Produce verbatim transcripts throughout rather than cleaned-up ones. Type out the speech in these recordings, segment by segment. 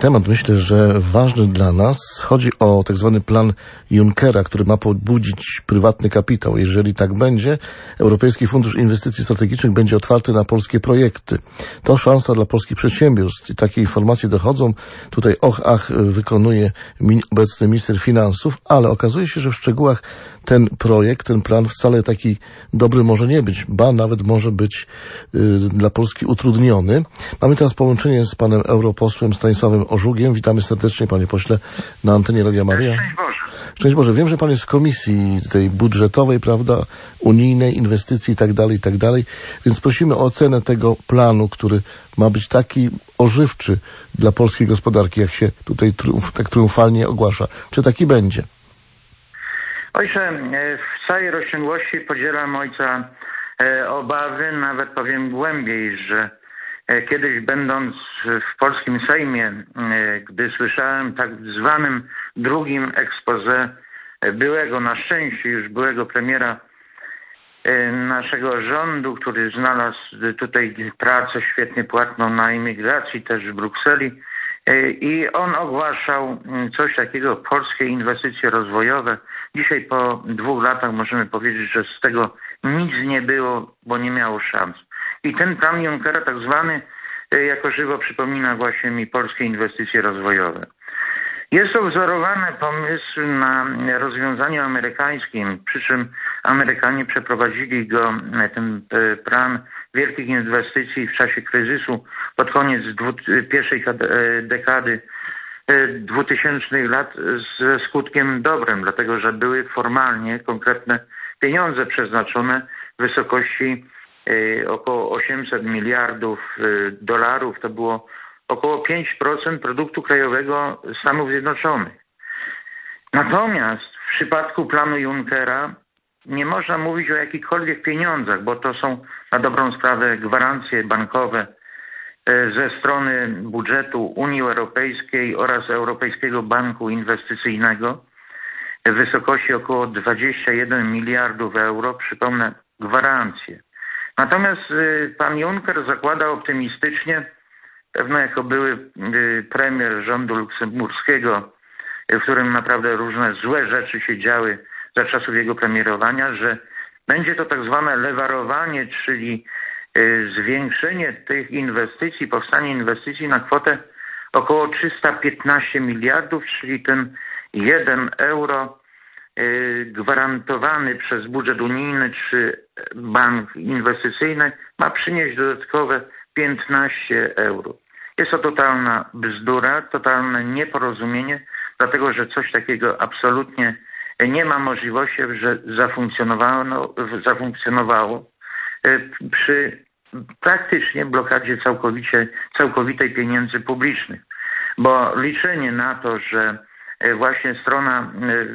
temat, myślę, że ważny dla nas. Chodzi o tak zwany plan Junckera, który ma pobudzić prywatny kapitał. Jeżeli tak będzie, Europejski Fundusz Inwestycji Strategicznych będzie otwarty na polskie projekty. To szansa dla polskich przedsiębiorstw. I takie informacje dochodzą. Tutaj och, ach, wykonuje obecny minister finansów, ale okazuje się, że w szczegółach ten projekt, ten plan wcale taki dobry może nie być, ba nawet może być y, dla Polski utrudniony. Mamy teraz połączenie z panem europosłem Stanisławem Ożugiem. Witamy serdecznie, panie pośle, na antenie Radia Maryja. Szczęść Boże. Szczęść Boże. Wiem, że pan jest z komisji tej budżetowej, prawda, unijnej, inwestycji i tak dalej, i tak dalej, więc prosimy o ocenę tego planu, który ma być taki ożywczy dla polskiej gospodarki, jak się tutaj triumf, tak triumfalnie ogłasza. Czy taki będzie? Ojcze, w całej rozciągłości podzielam ojca obawy, nawet powiem głębiej, że kiedyś będąc w polskim Sejmie, gdy słyszałem tak zwanym drugim expose byłego, na szczęście już byłego premiera naszego rządu, który znalazł tutaj pracę świetnie płatną na imigracji, też w Brukseli, i on ogłaszał coś takiego, polskie inwestycje rozwojowe. Dzisiaj po dwóch latach możemy powiedzieć, że z tego nic nie było, bo nie miało szans. I ten plan Junckera tak zwany jako żywo przypomina właśnie mi polskie inwestycje rozwojowe. Jest to wzorowany pomysł na rozwiązaniu amerykańskim, przy czym Amerykanie przeprowadzili go, ten plan wielkich inwestycji w czasie kryzysu pod koniec pierwszej dekady dwutysięcznych lat ze skutkiem dobrym, dlatego że były formalnie konkretne pieniądze przeznaczone w wysokości około osiemset miliardów dolarów. To było około pięć procent produktu krajowego Stanów Zjednoczonych. Natomiast w przypadku planu Junckera nie można mówić o jakichkolwiek pieniądzach, bo to są na dobrą sprawę gwarancje bankowe ze strony budżetu Unii Europejskiej oraz Europejskiego Banku Inwestycyjnego w wysokości około dwadzieścia jeden miliardów euro. Przypomnę, gwarancje. Natomiast pan Juncker zakłada optymistycznie, pewno jako były premier rządu luksemburskiego, w którym naprawdę różne złe rzeczy się działy za czasów jego premierowania, że będzie to tak zwane lewarowanie, czyli zwiększenie tych inwestycji, powstanie inwestycji na kwotę około trzysta piętnaście miliardów, czyli ten jeden euro gwarantowany przez budżet unijny czy bank inwestycyjny ma przynieść dodatkowe piętnaście euro. Jest to totalna bzdura, totalne nieporozumienie, dlatego że coś takiego absolutnie nie ma możliwości, że zafunkcjonowało, no, zafunkcjonowało przy praktycznie blokadzie całkowicie, całkowitej pieniędzy publicznych. Bo liczenie na to, że właśnie strona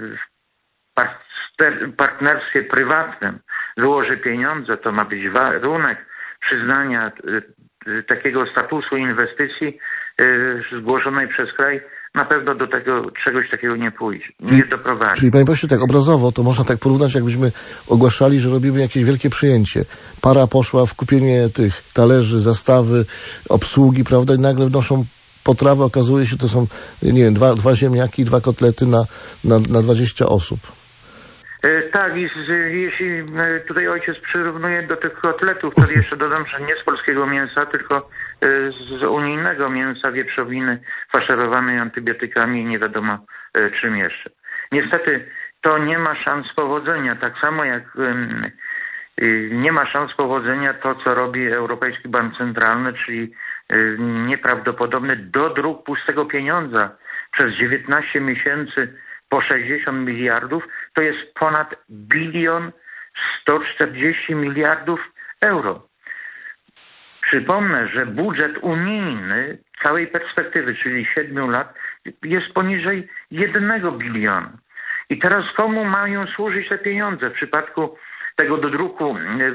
w partnerstwie prywatnym wyłoży pieniądze, to ma być warunek przyznania takiego statusu inwestycji zgłoszonej przez kraj, na pewno do tego czegoś takiego nie pójdzie, nie doprowadzi. Czyli panie pośle, tak obrazowo to można tak porównać, jakbyśmy ogłaszali, że robimy jakieś wielkie przyjęcie. Para poszła w kupienie tych talerzy, zastawy, obsługi, prawda, i nagle wnoszą potrawę, okazuje się, to są, nie wiem, dwa, dwa ziemniaki i dwa kotlety na, na, na dwadzieścia osób. Tak, i z, jeśli tutaj ojciec przyrównuje do tych kotletów, to jeszcze dodam, że nie z polskiego mięsa, tylko z unijnego mięsa wieprzowiny faszerowanej antybiotykami i nie wiadomo czym jeszcze. Niestety to nie ma szans powodzenia, tak samo jak nie ma szans powodzenia to, co robi Europejski Bank Centralny, czyli nieprawdopodobny dodruk pustego pieniądza przez dziewiętnaście miesięcy po sześćdziesiąt miliardów, to jest ponad bilion sto czterdzieści miliardów euro. Przypomnę, że budżet unijny całej perspektywy, czyli siedmiu lat, jest poniżej jednego biliona. I teraz komu mają służyć te pieniądze? W przypadku tego dodruku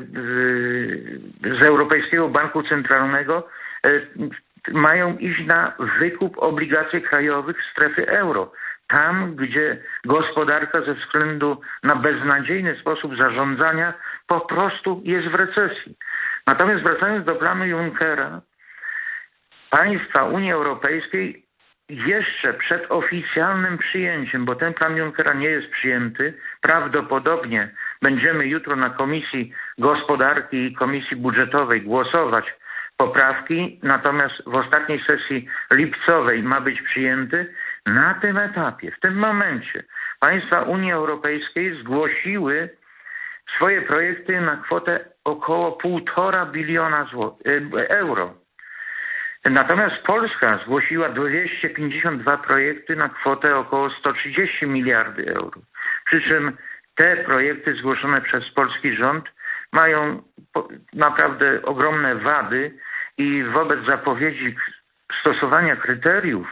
z Europejskiego Banku Centralnego mają iść na wykup obligacji krajowych strefy euro. Tam, gdzie gospodarka ze względu na beznadziejny sposób zarządzania po prostu jest w recesji. Natomiast wracając do planu Junckera, państwa Unii Europejskiej jeszcze przed oficjalnym przyjęciem, bo ten plan Junckera nie jest przyjęty, prawdopodobnie będziemy jutro na Komisji Gospodarki i Komisji Budżetowej głosować poprawki, natomiast w ostatniej sesji lipcowej ma być przyjęty. Na tym etapie, w tym momencie państwa Unii Europejskiej zgłosiły swoje projekty na kwotę około półtora biliona euro. Natomiast Polska zgłosiła dwieście pięćdziesiąt dwa projekty na kwotę około sto trzydzieści miliardów euro. Przy czym te projekty zgłoszone przez polski rząd mają naprawdę ogromne wady i wobec zapowiedzi stosowania kryteriów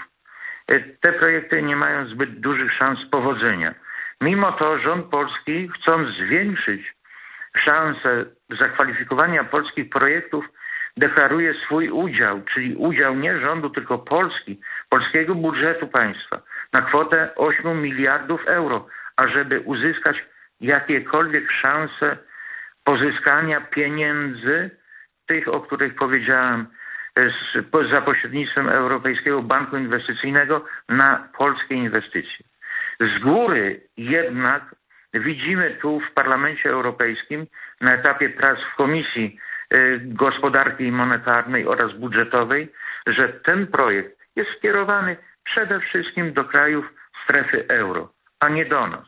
te projekty nie mają zbyt dużych szans powodzenia. Mimo to rząd polski, chcąc zwiększyć szanse zakwalifikowania polskich projektów, deklaruje swój udział, czyli udział nie rządu, tylko Polski, polskiego budżetu państwa na kwotę ośmiu miliardów euro, ażeby uzyskać jakiekolwiek szanse pozyskania pieniędzy, tych, o których powiedziałem, z, za pośrednictwem Europejskiego Banku Inwestycyjnego na polskie inwestycje. Z góry jednak widzimy tu w Parlamencie Europejskim na etapie prac w Komisji Gospodarki Monetarnej oraz Budżetowej, że ten projekt jest skierowany przede wszystkim do krajów strefy euro, a nie do nas.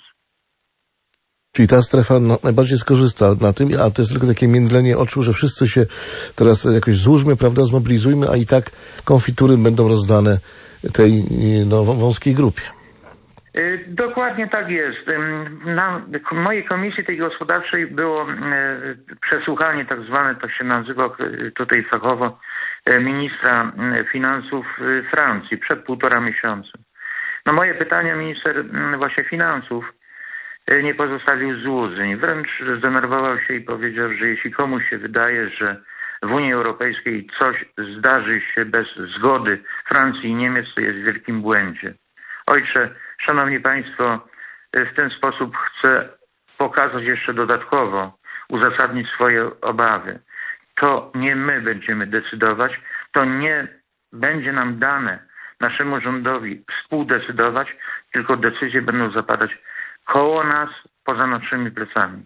Czyli ta strefa no, najbardziej skorzysta na tym, a to jest tylko takie międlenie oczu, że wszyscy się teraz jakoś złóżmy, prawda, zmobilizujmy, a i tak konfitury będą rozdane tej no, wąskiej grupie. Dokładnie tak jest. Na mojej komisji tej gospodarczej było przesłuchanie, tak zwane, to się nazywa tutaj fachowo, ministra finansów Francji przed półtora miesiąca. Na moje pytania minister właśnie finansów nie pozostawił złudzeń. Wręcz zdenerwował się i powiedział, że jeśli komuś się wydaje, że w Unii Europejskiej coś zdarzy się bez zgody Francji i Niemiec, to jest w wielkim błędzie. Ojcze, szanowni państwo, w ten sposób chcę pokazać jeszcze dodatkowo, uzasadnić swoje obawy. To nie my będziemy decydować, to nie będzie nam dane naszemu rządowi współdecydować, tylko decyzje będą zapadać koło nas, poza naszymi plecami.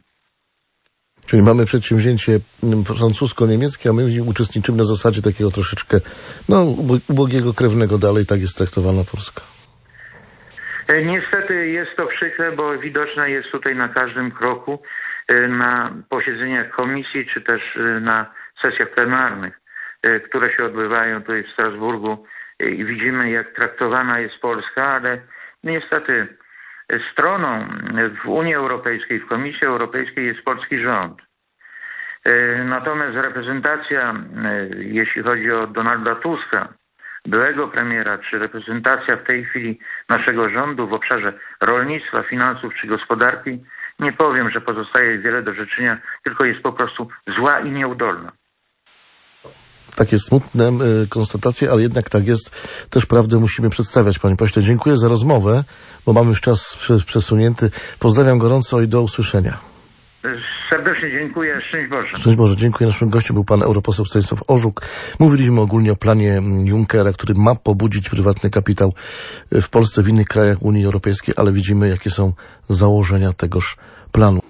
Czyli mamy przedsięwzięcie francusko-niemieckie, a my uczestniczymy na zasadzie takiego troszeczkę no, ubogiego krewnego, dalej tak jest traktowana Polska. Niestety jest to przykre, bo widoczne jest tutaj na każdym kroku, na posiedzeniach komisji, czy też na sesjach plenarnych, które się odbywają tutaj w Strasburgu i widzimy, jak traktowana jest Polska, ale niestety stroną w Unii Europejskiej, w Komisji Europejskiej jest polski rząd. Natomiast reprezentacja, jeśli chodzi o Donalda Tuska, byłego premiera, czy reprezentacja w tej chwili naszego rządu w obszarze rolnictwa, finansów czy gospodarki, nie powiem, że pozostaje wiele do życzenia, tylko jest po prostu zła i nieudolna. Takie smutne y, konstatacje, ale jednak tak jest. Też prawdę musimy przedstawiać, panie pośle. Dziękuję za rozmowę, bo mamy już czas przesunięty. Pozdrawiam gorąco i do usłyszenia. Serdecznie dziękuję. Szczęść Boże. Szczęść Boże. Dziękuję. Naszym gościem był pan europoseł Stanisław Orzuk. Mówiliśmy ogólnie o planie Junckera, który ma pobudzić prywatny kapitał w Polsce, w innych krajach Unii Europejskiej, ale widzimy, jakie są założenia tegoż planu.